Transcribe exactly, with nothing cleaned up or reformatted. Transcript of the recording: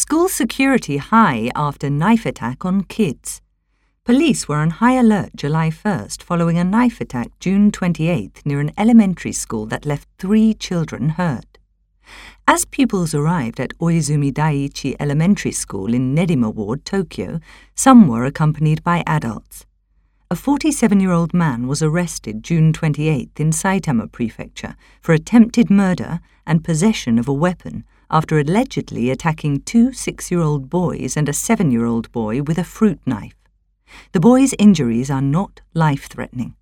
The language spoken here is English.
School security high after knife attack on kids. Police were on high alert July first following a knife attack June twenty-eighth near an elementary school that left three children hurt. As pupils arrived at Oizumi Daiichi Elementary School in Nerima Ward, Tokyo, some were accompanied by adults. A forty-seven-year-old man was arrested June twenty-eighth in Saitama Prefecture for attempted murder and possession of a weapon after allegedly attacking two six-year-old boys and a seven-year-old boy with a fruit knife. The boys' injuries are not life-threatening.